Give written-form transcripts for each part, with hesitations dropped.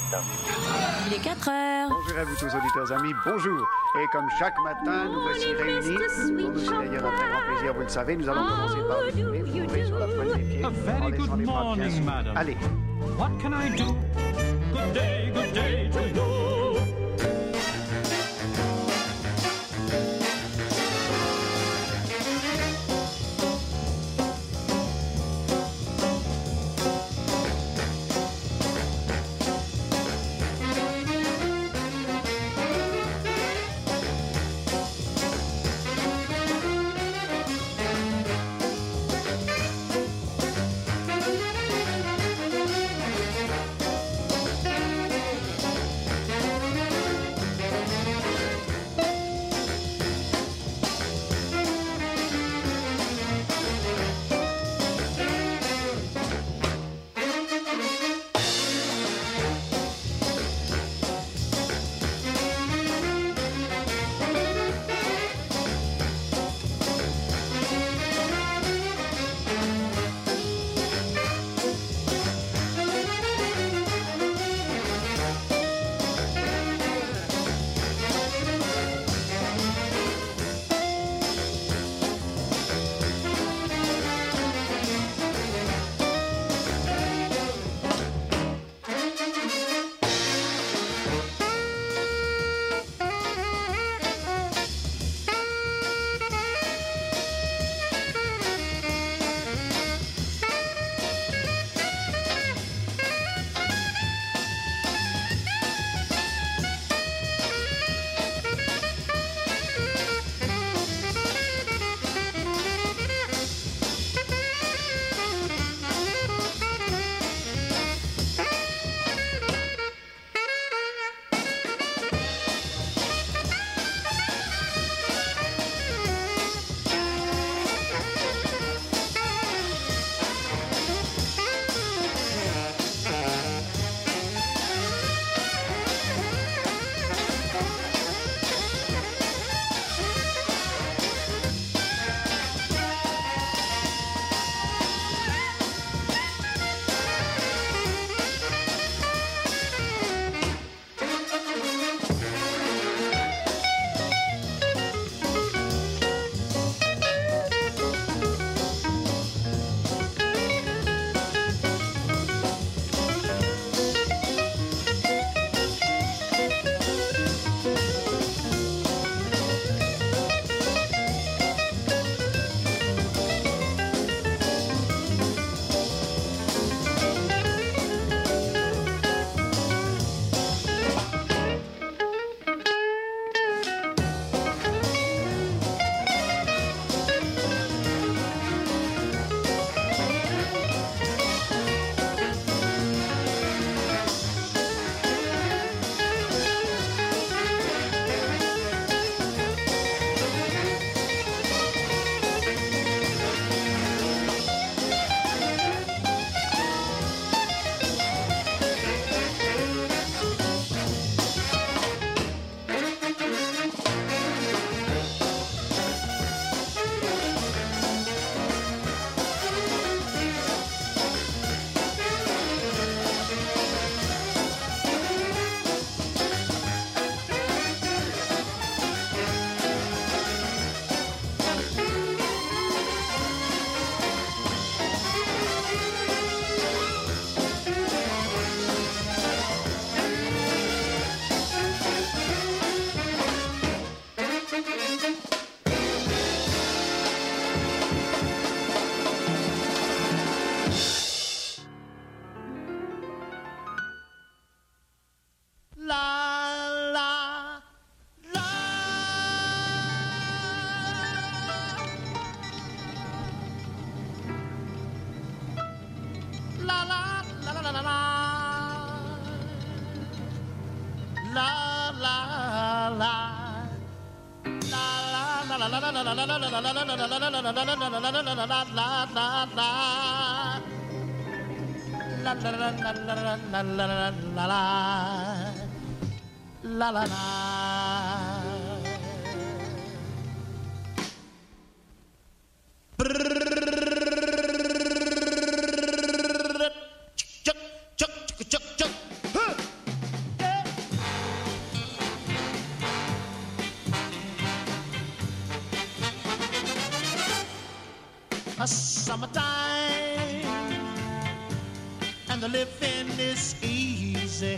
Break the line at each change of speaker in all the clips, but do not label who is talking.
matin.
Il est 4 heures.
Bonjour à vous tous, auditeurs amis, bonjour. Et comme chaque matin, nous voici réunis. Pour nous, c'est d'ailleurs un très grand plaisir, vous le savez. Nous allons commencer par vous trouver sur la pointe des pieds.
A very good morning, madam.
Allez.
What can I do? Good day to you.
summertime, and the living is easy.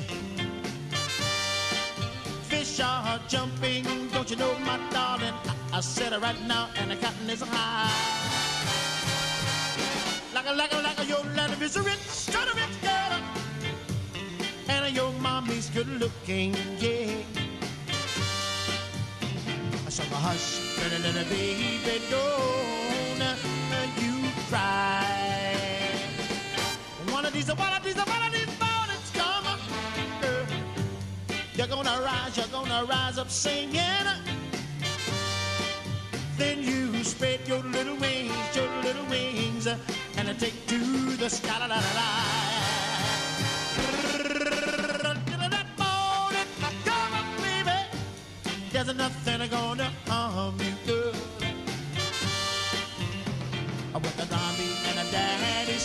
Fish are jumping, don't you know, my darling? I said it right now, and the cotton is high. Like a your land is a rich, kind of rich girl, and your mommy's good looking, yeah. I said, hush, pretty little baby, don't you cry. One of these mornings come, you're gonna rise up singing. Then you spread your little wings, and take to the sky. La, la, la, la. That morning, come on, baby. There's nothing gonna harm you, girl. With the mommy and the daddy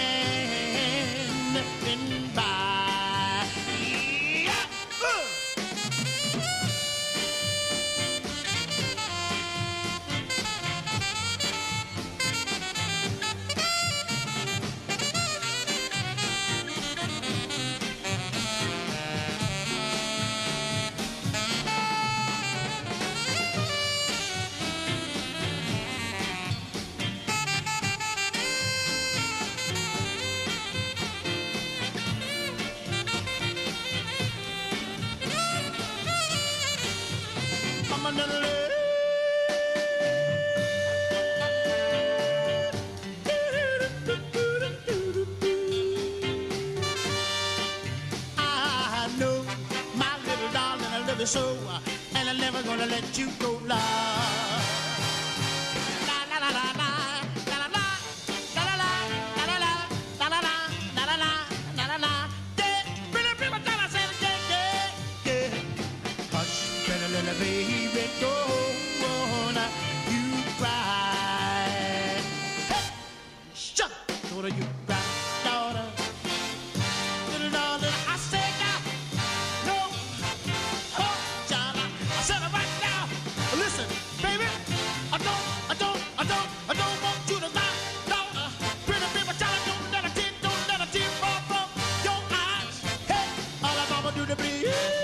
standing by. Yeah. I know, my little darling, I love you so, and I'm never gonna let you go, love. La la la la la, la la la, la la la, la la la, la la la, la la la, la la la. Yeah, pretty people tell us, yeah, yeah, yeah. Hush, pretty little baby, don't you cry. Hey, shut, don't you cry, daughter. Little darling, I said now, no, oh, John, I said it right now. Listen, baby, I don't want you to lie, daughter. Pretty people, child, don't let a tear fall from your eyes. Hey, all I'm gonna do to bleed.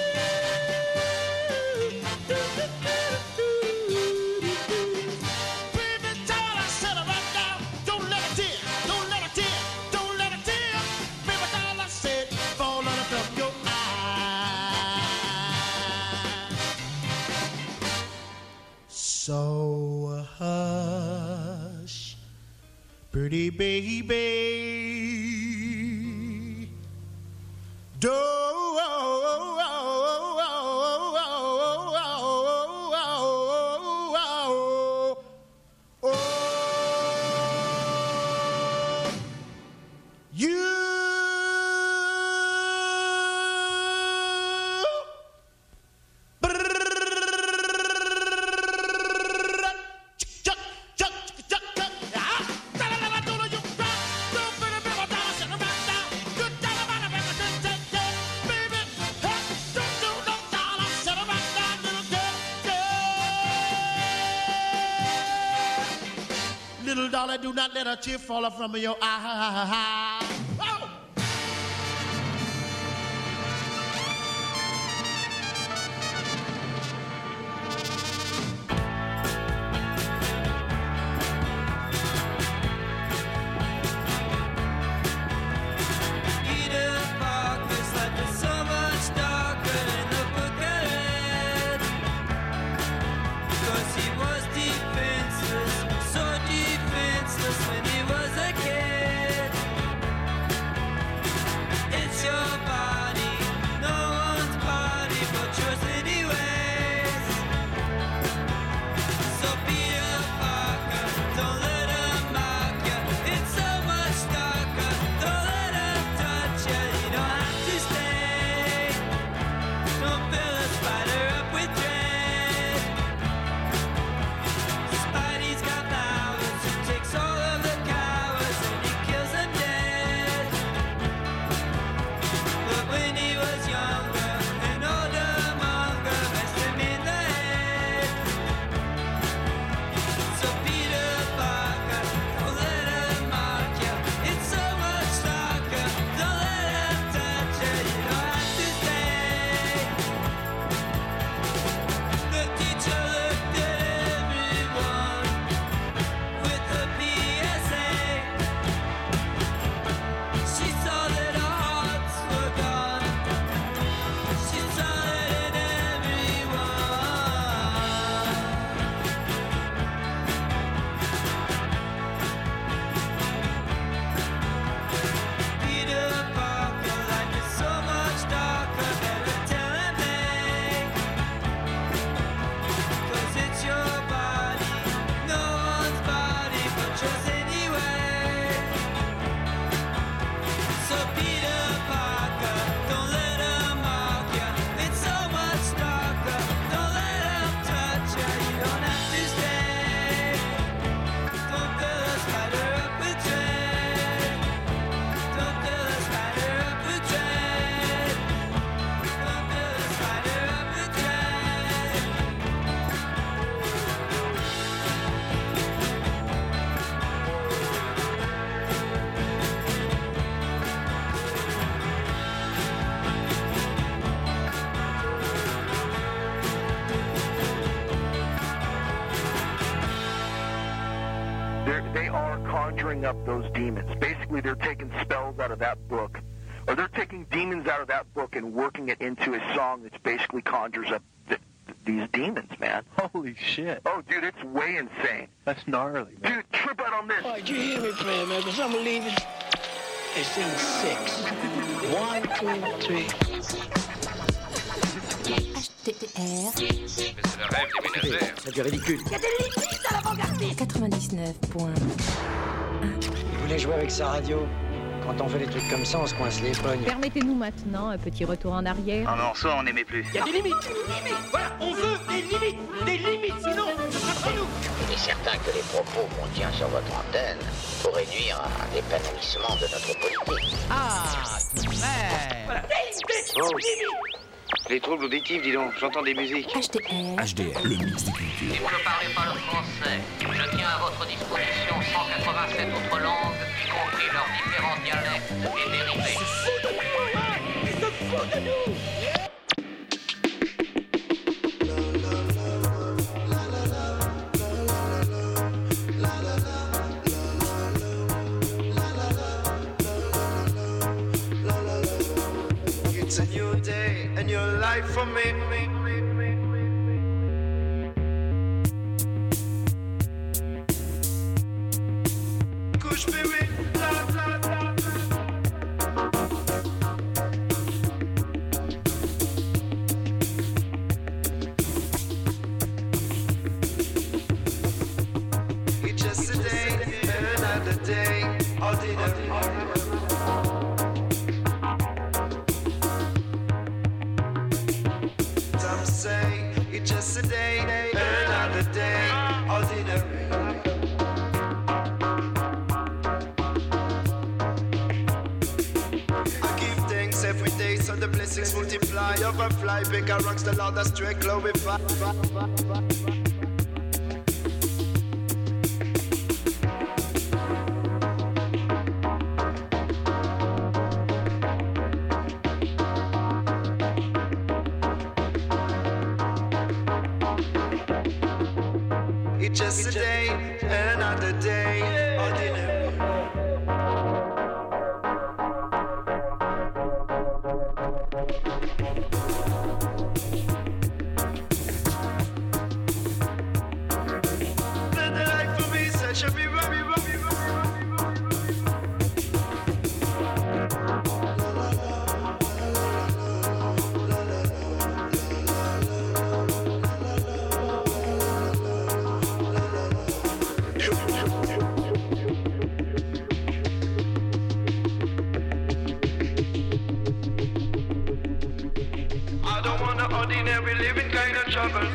So hush, pretty baby, don't you little darling, do not let a tear fall from your eye. Oh!
Eden Park is like it's so much darker in the book ahead. Because he was defenseless, so defenseless when he was a kid.
are conjuring up those demons. Basically, they're taking spells out of that book, or they're taking demons out of that book and working it into a song that basically conjures up these demons, man.
Holy shit.
Oh, dude, it's way insane.
That's gnarly, man.
Dude, trip out on this.
Oh, did you hear me playing, man? Because I'm leaving. It's in 6. 1, 2, 3.
HTR.
C'est le rêve des ménagères.
C'est du ridicule.
Il y a des limites à l'avant-garde. 99.1.
Il voulait jouer avec sa radio. Quand on fait des trucs comme ça, on se coince les pognes.
Permettez-nous maintenant un petit retour en arrière.
Un morceau, on n'aimait plus.
Il y a des limites. Voilà, on veut des limites. Des limites, sinon, entre nous.
Il est certain que les propos qu'on tient sur votre antenne pourraient nuire à l'épanouissement de notre politique.
Ah, super. Voilà, des limites.
Les troubles auditifs, dis donc, j'entends des musiques.
HTR.
HDR, le mix des cultures.
Si vous ne parlez pas le français, je tiens à votre disposition 187 autres langues, y compris leurs différents dialectes et dérivés.
Ils se foutent de nous.
It's a new day, a new life for me. Couche bébé, bla bla bla. It's just a day, another day, ordinary. Some say it's just a day, another day, ordinary. I give thanks every day, so the blessings multiply, overfly, bigger rocks, the Lord that's straight, glorify. It's just a day, another day, ordinary. Let the life for me, such a be robbie. I don't want an ordinary living kind of trouble.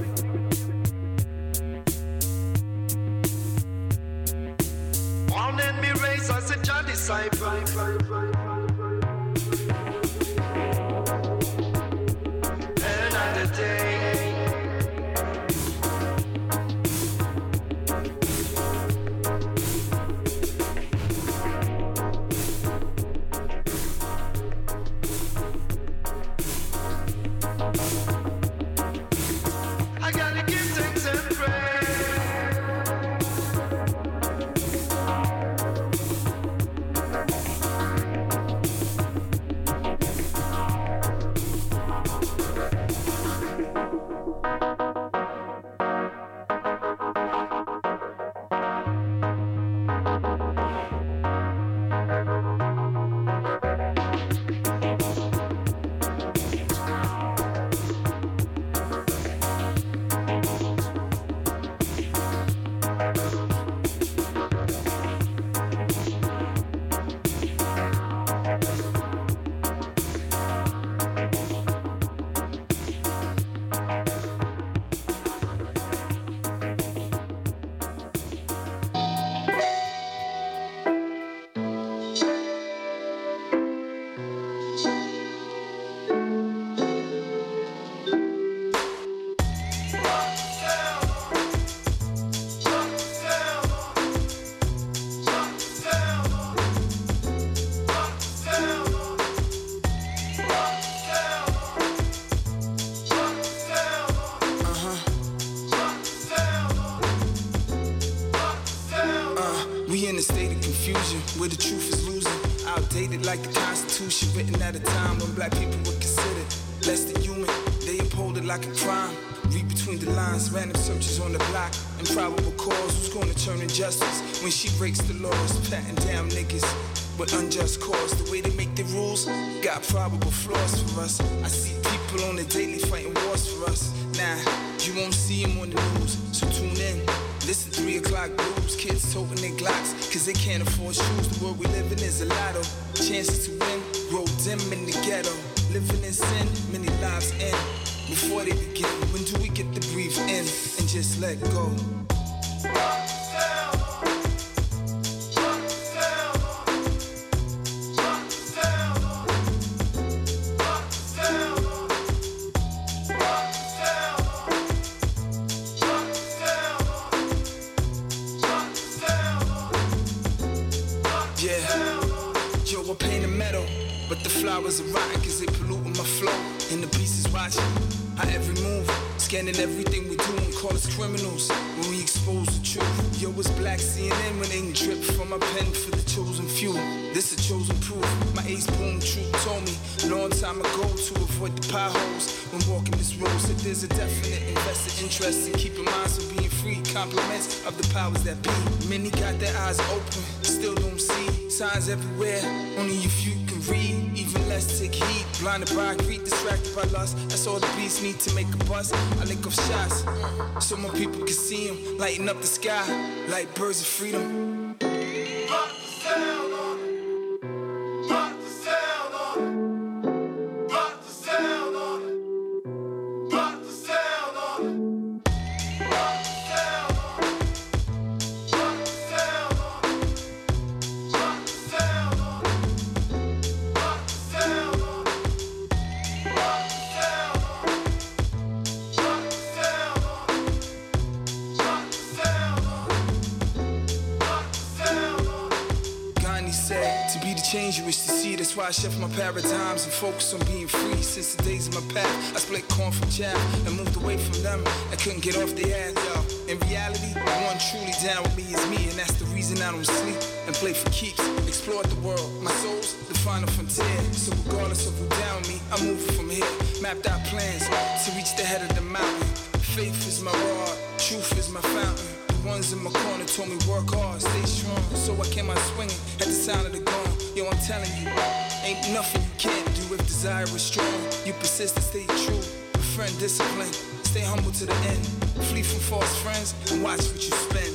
One enemy race as a child disciple. Another day. I gotta give thanks and praise.
We in a state of confusion where the truth is losing. Outdated like the Constitution, written at a time when black people were considered less than human. They uphold it like a crime. Read between the lines, random searches on the block. Improbable cause, who's gonna turn injustice when she breaks the laws? Patting down niggas with unjust cause. The way they make their rules got probable flaws for us. I see people on the daily fighting wars for us. Nah, you won't see them on the news, so tune in. Listen 3 o'clock blues, kids toting their Glocks, cause they can't afford shoes. The world we live in is a lotto. Chances to win, grow dim in the ghetto. Living in sin, many lives end. Before they begin, when do we get to breathe in and just let go? But the flowers are rotten cause they polluting my flow. And the beast is watching our every move, scanning everything we do and call us criminals when we expose the truth. Yo, it's black CNN when ink drip from my pen for the chosen few. This is chosen proof. My ace boom truth told me long time ago to avoid the potholes when walking this road. Said there's a definite invested interest in keeping minds from being free. Compliments of the powers that be. Many got their eyes open, still don't see signs everywhere. Only if you can read. Even less take heed, blinded by greed, distracted by lust. That's all the beasts need to make a bust. I link up shots, so more people can see them, lighting up the sky like birds of freedom. Rock the sound on it. Rock the sound on it. Rock the sound on it. Rock the sound on it. Rock the sound on it. Rock the sound on it. Rock the sound on it. Change you wish to see, that's why I shift my paradigms and focus on being free. Since the days of my path, I split corn from chaff and moved away from them. I couldn't get off their ass, yo. In reality, the one truly down with me is me, and that's the reason I don't sleep and play for keeps. Explored the world, my soul's the final frontier. So regardless of who down me, I'm moving from here. Mapped out plans to reach the head of the mountain. Faith is my rod, truth is my fountain. Ones in my corner told me work hard, stay strong. So I came out swinging at the sound of the gong. Yo, I'm telling you, ain't nothing you can't do if desire is strong. You persist and stay true. Befriend discipline, stay humble to the end. Flee from false friends and watch what you spend.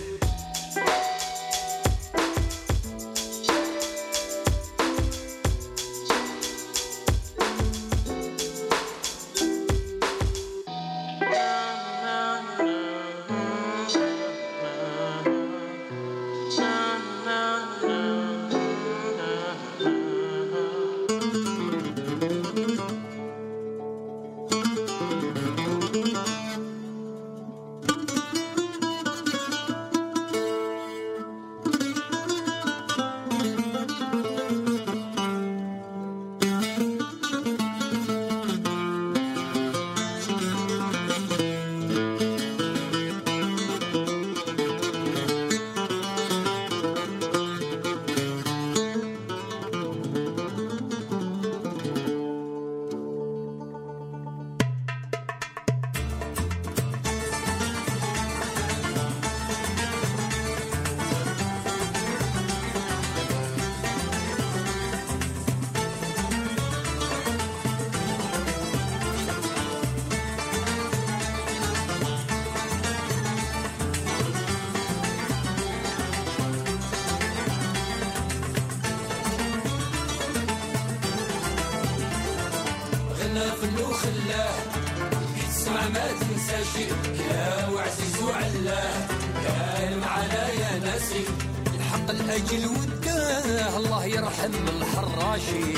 فنو خلاه تسمع ما تنسى شيء يا وعزيز وعلاه كان معنا يا ناسي الحق الأجل وداه الله يرحم الحراشي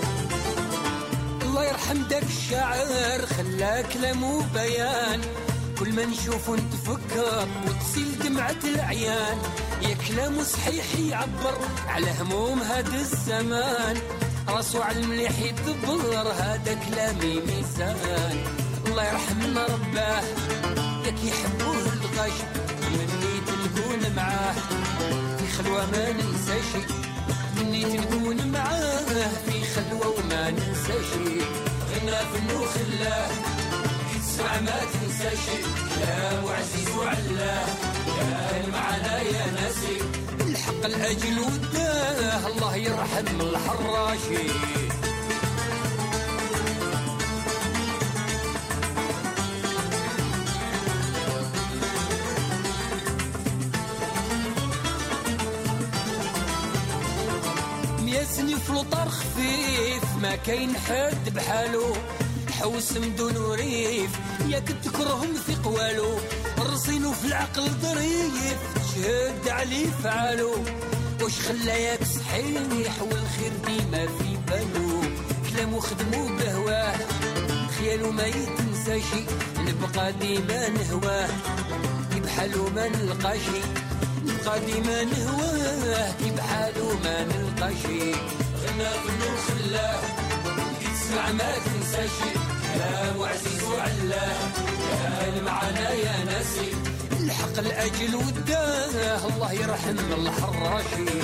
الله يرحم داك الشاعر خلى كلامه بيان كل ما نشوف نتفكر وتصيل دمعة العيان، يا كلامه صحيح يعبر على هموم هذا الزمان، راسو على المليح يدبر هذا كلامي ميزان. الله يرحمنا رباه ياك يحبوه الغش، منيت نكون معاه في خلوة ما ننسى شي، منيت نكون معاه في خلوة وما ننسى شي. غنى فنو خلاه تسمع ما تنسى شي، كلام وعزيز وعلاه كان معنا يا ناسي، الحق الأجل وداه الله يرحم الحراشي. مياسني فلوطار خفيف ما كاين حد بحالو، حوس مدون وريف ياك تكرهم في قوالو، رصينو في العقل ظريف تشهد عليه فعالو، واش خلا ياك صحيح والخير ديما في بالو، كلامو خدمو بهواه خيالو ما يتنساشي، نبقى ديما نهواه كي بحالو ما نلقاشي، نبقى ديما نهواه كي بحالو ما نلقاشي. غنى بنو خلاه تسمع ما تنساشي، كلام وعزيز وعلاه كان معنا يا ناسي، الحق الأجل وداه الله يرحم الحراشي.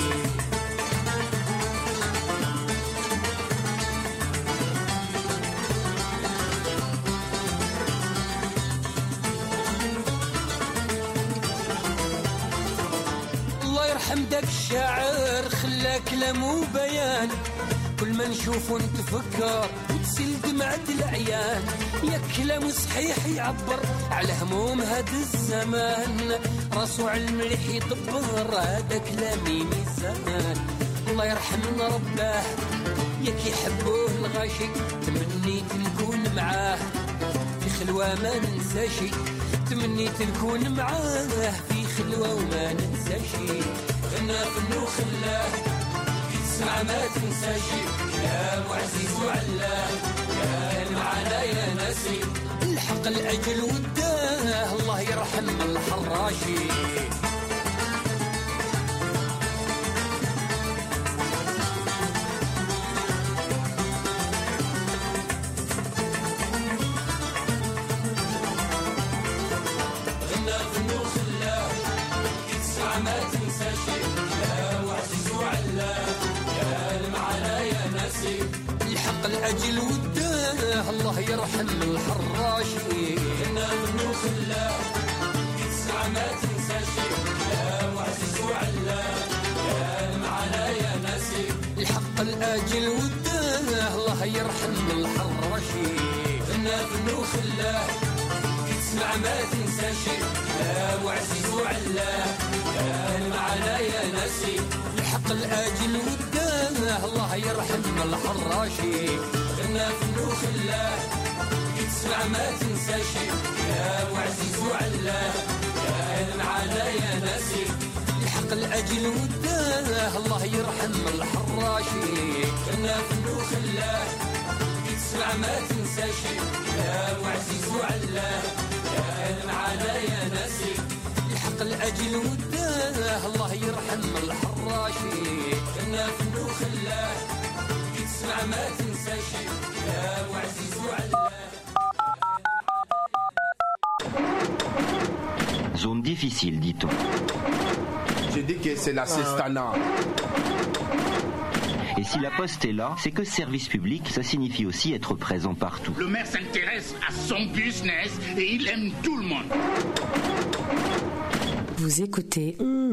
الله يرحم داك الشاعر خلا كلامه بيان، كل ما نشوف ونتفكر وتسيل دمعة العيان، يا كلامه صحيح يعبر على هموم هذا الزمان، راسو على المليح يدبر هذا كلامي ميزان. الله يرحمنا رباه ياك يحبوه الغاشي، تمنيت نكون معاه في خلوة ما ننساشي، تمنيت نكون معاه في خلوة وما ننساشي. غنى فنو خلاه تسمع ما تنساشي، كلام وعزيز وعلاه كان معنا يا ناسي، الحق الأجل وداه الله يرحم الحراشي. غنى فنو خلاه تسمع ما تنساشي، كلام وعزيز وعلاه كان معنا يا ناسي، الحق الأجل وداه الله يرحم الحراشي. غنى منو خلاه تسمع ما تنساشي، كلام وعزيز وعلاه كان معنا يا ناسي، الحق الأجل وداه الله يرحم الحراشي. غنى منو خلاه تسمع ما تنساشي، كلام وعزيز وعلاه كان معنا يا ناسي، الحق الأجل وداه الله يرحم الحراشي. غنى فنو خلاه تسمع ما تنساشي، كلام وعزيز وعلاه كان معنا يا ناسي، الحق الأجل وداه الله يرحم الحراشي. غنى فنو خلاه تسمع ما تنساشي، كلام وعزيز وعلاه كان معنا يا ناسي، الحق الأجل وداه الله يرحم الحراشي. غنى فنو خلاه تسمع ما تنساشي، كلام وعزيز وعلاه.
Zone difficile, dit-on.
J'ai dit que c'est la Cestana.
Et si la poste est là, c'est que service public, ça signifie aussi être présent partout.
Le maire s'intéresse à son business et il aime tout le monde.
Vous écoutez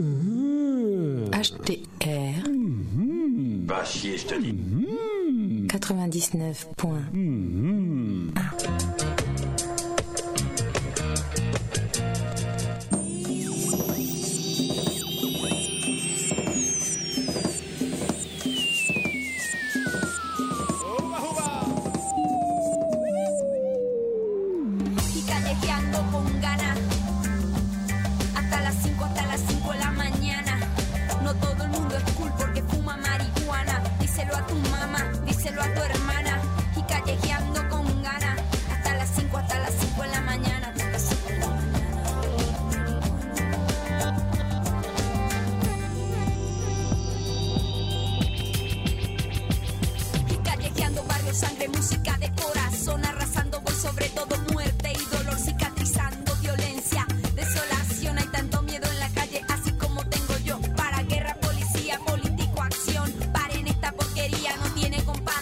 HTR.
Va chier, je te dis.
99.1.
Callejeando con ganas hasta las 5 de la mañana. solo sangre, música de corazón, arrasando voy sobre todo muerte y dolor, cicatrizando violencia, desolación, hay tanto miedo en la calle, así como tengo yo, para guerra, policía, político, acción, paren esta porquería, no tiene compasión.